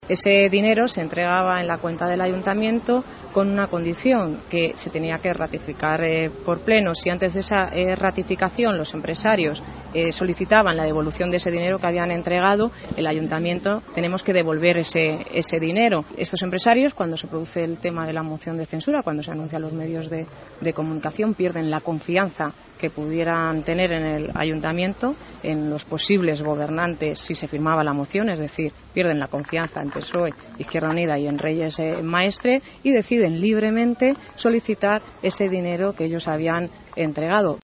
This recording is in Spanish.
Ese dinero se entregaba en la cuenta del ayuntamiento con una condición, que se tenía que ratificar por pleno. Si antes de esa ratificación los empresarios solicitaban la devolución de ese dinero que habían entregado, el ayuntamiento tenemos que devolver ese dinero. Estos empresarios, cuando se produce el tema de la moción de censura, cuando se anuncia a los medios de comunicación, pierden la confianza que pudieran tener en el ayuntamiento, en los posibles gobernantes si se firmaba la moción, es decir, pierden la confianza en PSOE, Izquierda Unida y en Reyes Maestre, y deciden libremente solicitar ese dinero que ellos habían entregado.